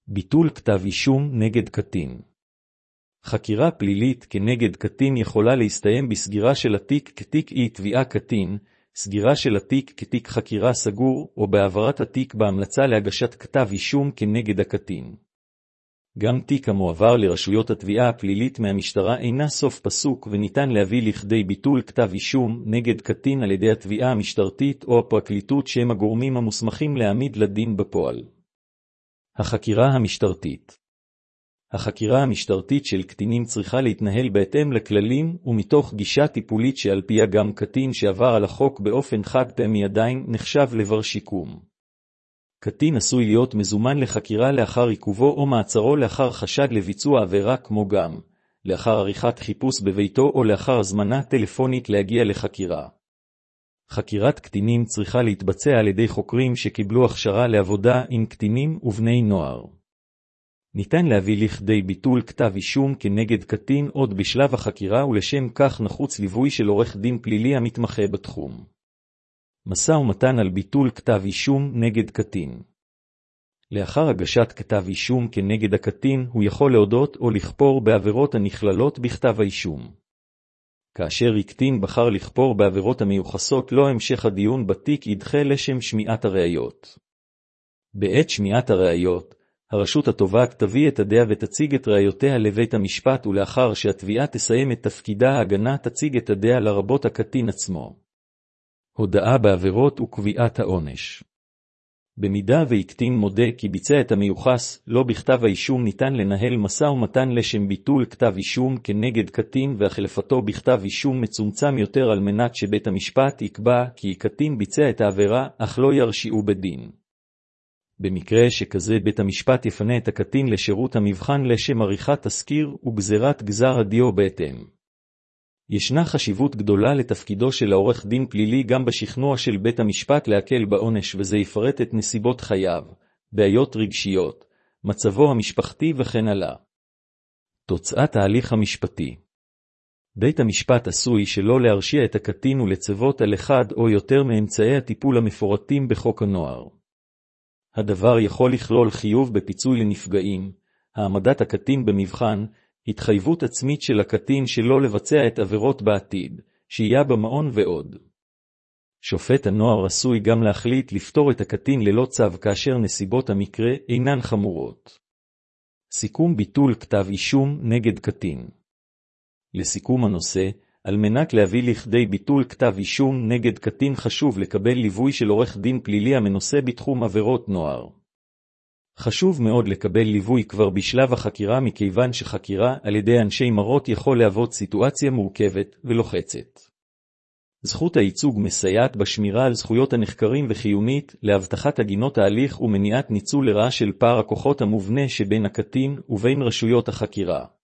ביטול כתב אישום נגד קטין. חקירה פלילית כנגד קטין יכולה להסתיים בסגירה של התיק כתיק אי תביעה קטין, סגירה של התיק כתיק חקירה סגור, או בהעברת התיק בהמלצה להגשת כתב אישום כנגד הקטין. גם תיק המועבר לרשויות התביעה הפלילית מהמשטרה אינה סוף פסוק וניתן להביא לכדי ביטול כתב אישום נגד קטין על ידי התביעה המשטרתית או הפרקליטות שהם הגורמים המוסמכים להעמיד לדין בפועל. החקירה המשטרתית. החקירה המשטרתית של קטינים צריכה להתנהל בהתאם לכללים ומתוך גישה טיפולית שעל פיה גם קטין שעבר על החוק באופן חד פעמי עדיין נחשב לבר שיקום. קטין עשוי להיות מזומן לחקירה לאחר עיכובו או מעצרו לאחר חשד לביצוע עבירה כמו גם לאחר עריכת חיפוש בביתו או לאחר הזמנה טלפונית להגיע לחקירה. חקירת קטינים צריכה להתבצע על ידי חוקרים שקיבלו הכשרה לעבודה עם קטינים ובני נוער. ניתן להביא לכדי ביטול כתב אישום כנגד קטין עוד בשלב החקירה ולשם כך נחוץ ליווי של עורך דין פלילי המתמחה בתחום. משא ומתן על ביטול כתב אישום נגד קטין. לאחר הגשת כתב אישום כנגד הקטין הוא יכול להודות או לכפור בעבירות הנכללות בכתב האישום. כאשר הקטין בחר לכפור בעבירות המיוחסות לו המשך הדיון בתיק ידחה לשם שמיעת הראיות. בעת שמיעת הראיות, הרשות התובעת תביא את הדעה ותציג את ראיותיה לבית המשפט ולאחר שהתביעה תסיים את תפקידה ההגנה תציג את הדעה לרבות הקטין עצמו. הודעה בעבירות וקביעת העונש. במידה והקטין מודה כי ביצע את המיוחס, לא בכתב האישום ניתן לנהל משא ומתן לשם ביטול כתב אישום כנגד קטין והחלפתו בכתב אישום מצומצם יותר על מנת שבית המשפט יקבע כי קטין ביצע את העבירה אך לא ירשיעו בדין. במקרה שכזה בית המשפט יפנה את הקטין לשירות המבחן לשם עריכת תסקיר וגזירת גזר הדיו בהתאם. ישנה חשיבות גדולה לתפקידו של העורך דין פלילי גם בשכנוע של בית המשפט להקל בעונש וזה יפרט את נסיבות חייו, בעיות רגשיות, מצבו המשפחתי וכן הלאה. תוצאת ההליך המשפטי. בית המשפט עשוי שלא להרשיע את הקטין ולצוות על אחד או יותר מאמצעי הטיפול המפורטים בחוק הנוער. הדבר יכול לכלול חיוב בפיצוי לנפגעים, העמדת הקטין במבחן, התחייבות עצמית של הקטין שלא לבצע את עבירות בעתיד, שהייה במעון ועוד. שופט הנוער עשוי גם להחליט לפטור את הקטין ללא צו כאשר נסיבות המקרה אינן חמורות. סיכום ביטול כתב אישום נגד קטין. לסיכום הנושא, על מנת להביא לכדי ביטול כתב אישום נגד קטין חשוב לקבל ליווי של עורך דין פלילי המנוסה בתחום עבירות נוער. חשוב מאוד לקבל ליווי כבר בשלב החקירה מכיוון שחקירה על ידי אנשי מרות יכול להוות סיטואציה מורכבת ולוחצת. זכות הייצוג מסייעת בשמירה על זכויות הנחקרים וחיונית להבטחת הגינות ההליך ומניעת ניצול לרעה של פער הכוחות המובנה שבין הקטין ובין רשויות החקירה.